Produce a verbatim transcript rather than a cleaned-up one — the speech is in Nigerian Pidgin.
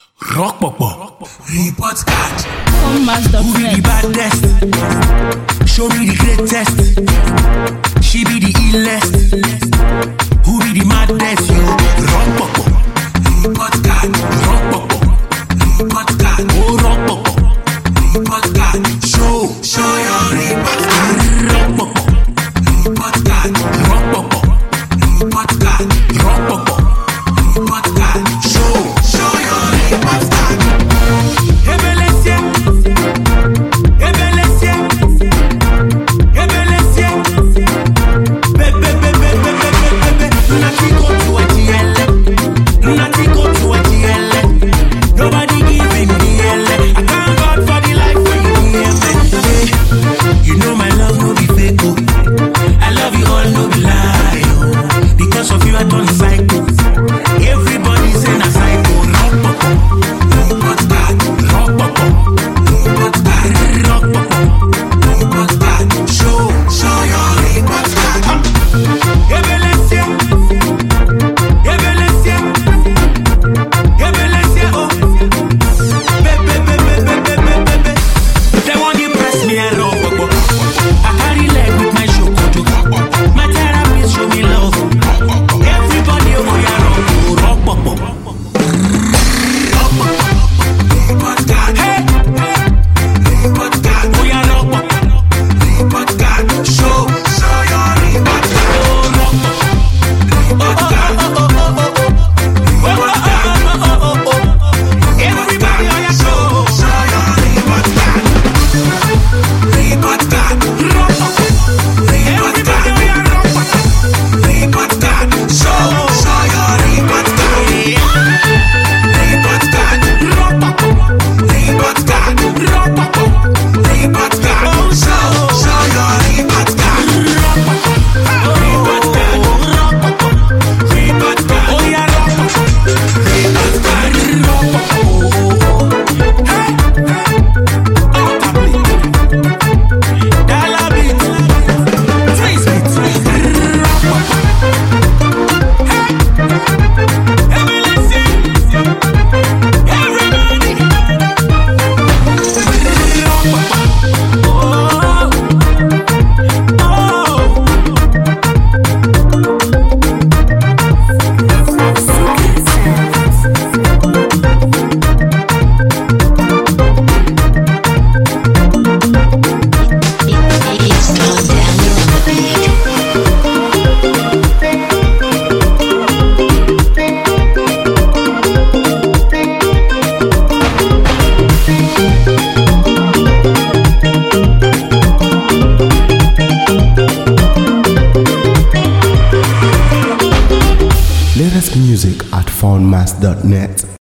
Rock Popo. Report card. Who be the baddest? Show me the greatest. She be the illest. Who be the maddest? Yo, Rock Popo. Report card. Rock Popo. Report card. Oh, Rock Popo. Report card. Show, show your report card. Rock Popo. Report card. Rock Popo. Report card. Rock Popo. Report card. Show, show your report card. Ebelesia. Ebelesia. Ebelesia. Be be be be be be be be. Lunati go to a G L. Lunati go to a G L. Nobody giving me L. I thank God for the life when you give me. You know my love no be fake. Oh. I love you all, no be lie. Oh. Because of you I turn psycho. Everybody say na psycho. Rock Popo. Report card. Rock Popo. Report card. Rock Popo. Report card. Show, show your report card. Ebelesia. Ebelesia. Ebelesia. Oh. Be be be be be be be be. They want to press me and Rock Popo. I carry leg with my shokoto. My therapist show me love. Everybody over here rock, Rock Popo. Rock Popo. Report card. Hey, report card. Oh yeah, Rock Popo. Report card. Show, show your report card. Oh, Rock Popo. Report card. Report card. Everybody on your show, show your report card. Report card. Rock Popo. Report card. Report card. Show, show your report card. Report card. Rock Popo. Report card. Rock Popo. Report card. Show, show your report card. Rock Popo. Report card. Rock Popo. Report card. Oh yeah, Rock Popo. Report card. Rock Popo. Hey, oh, tablet. Dollar beat. Freeze beat. Rock Popo. Hey, Ebelesia. Everybody. Rock Popo. Oh, oh. It's called Daniel on the beat. Latest music at found mass dot net.